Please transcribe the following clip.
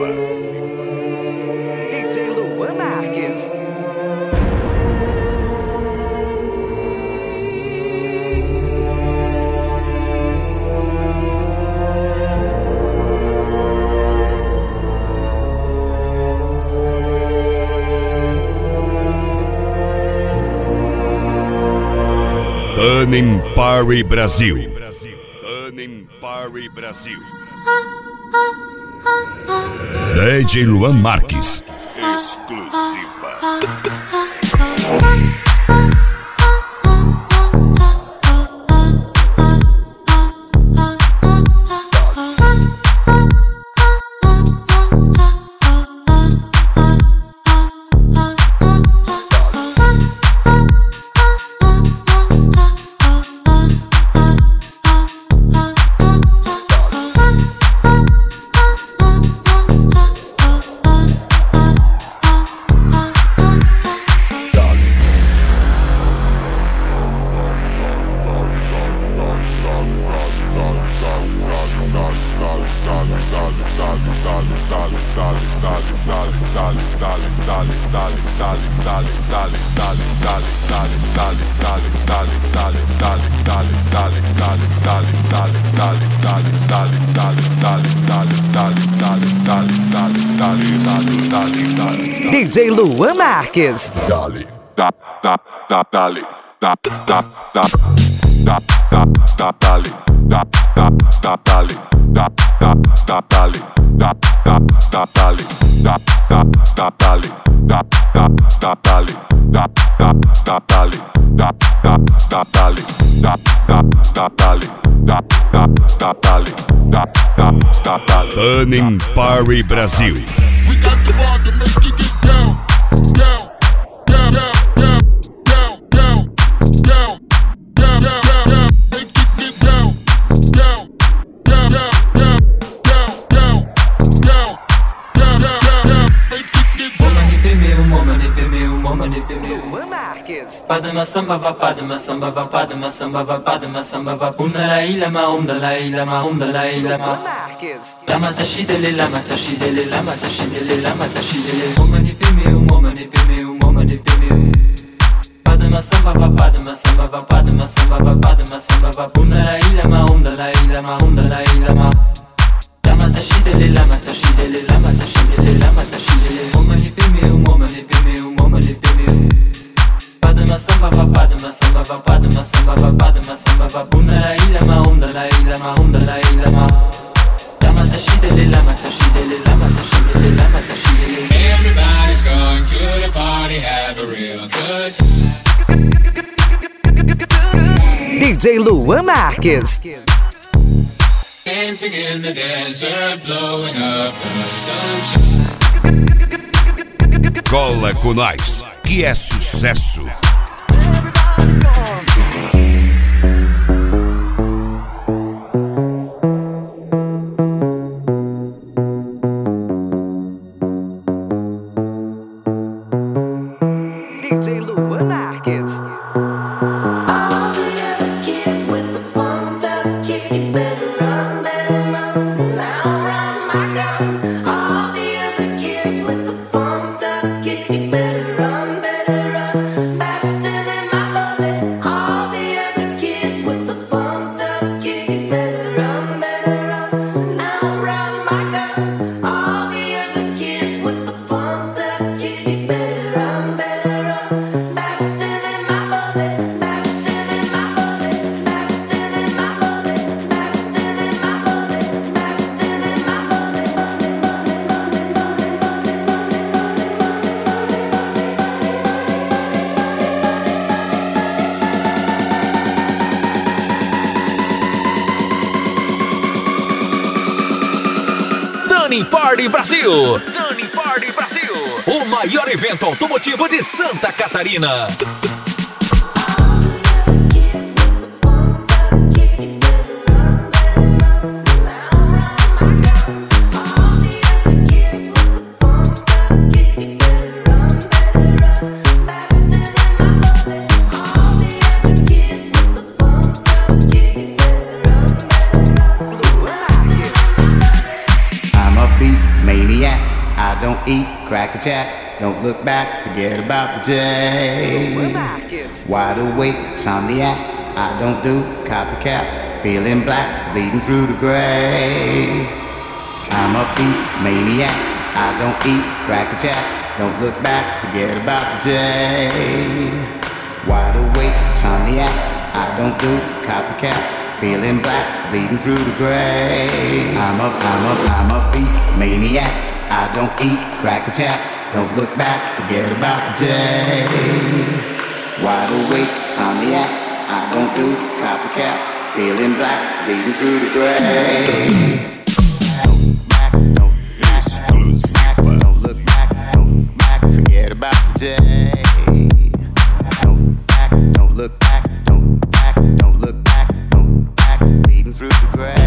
DJ Luan Marques. Turning Party Brasil. Turning Party Brasil. DJ Luan Marques. Exclusiva. DJ Luan Marques. Dale, dale, dale, dale, Turning Party Brasil. We got the bond to make it get down, down, down, down, down, down, down, down, down, down, make it get down, down, down, down, down, down, down, down, down, down, make it get down. Luan Marques. Padma samba va, padma samba va, padma samba va, padma samba va. Dalai Lama, Dalai Lama, Dalai Luan Lama. Marques. Lama tashidele, lama tashidele, lama tashidele, lama tashidele. Momani pimeu, momani pimeu, momani pimeu. Padma samba va, padma samba va, padma samba va, padma samba va. Dalai Lama, Dalai Lama, Dalai Lama. Lama tashidele, lama tashidele, lama tashidele, lama tashidele. Momani pimeu, momani pimeu, momani pimeu. Padma samba va, padma samba va, padma samba va, padma samba va. Dalai Lama, Dalai Lama, Dalai Lama. Lama tashidele, lama tashidele, lama tashidele, lama tashidele. Everybody's going to the party, have a real good time. DJ Luan Marques. Dancing in the desert, blowing up the sunshine. Cola com nós, que é sucesso. DJ Luan Marques. Turning Party Brasil. Turning Party Brasil. O maior evento automotivo de Santa Catarina. I'm a beat maniac. crack a jack, don't look back, forget about the day. Wide awake, insomniac, I don't do copycat, feeling black, bleeding through the gray. I'm a beat maniac, I don't eat crack a jack, don't look back, forget about the day. Wide awake, insomniac, I don't do copycat, feeling black, bleeding through the gray. I'm a beat maniac, I don't eat crack a jack, don't look back, forget about the day. Wide awake, insomniac, I don't do copycat, feeling black, bleeding through the gray. Don't look back, forget about the day. Don't look back, bleeding through the grass.